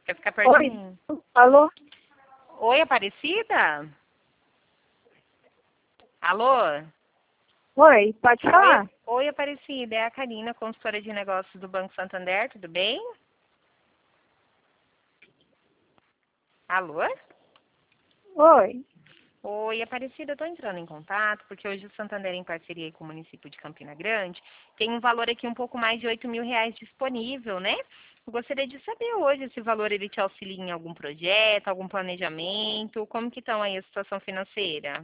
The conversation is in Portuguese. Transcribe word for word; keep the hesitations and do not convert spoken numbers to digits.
Quer ficar perto de Oi, mim? alô? Oi, Aparecida? Alô? Oi, pode Oi, falar? oi, Aparecida. É a Karina, consultora de negócios do Banco Santander, tudo bem? Alô? Oi. Oi, Aparecida, eu estou entrando em contato porque hoje o Santander, em parceria com o município de Campina Grande, tem um valor aqui um pouco mais de oito mil reais disponível, né? Eu gostaria de saber hoje esse valor ele te auxilia em algum projeto, algum planejamento, como que estão aí a situação financeira?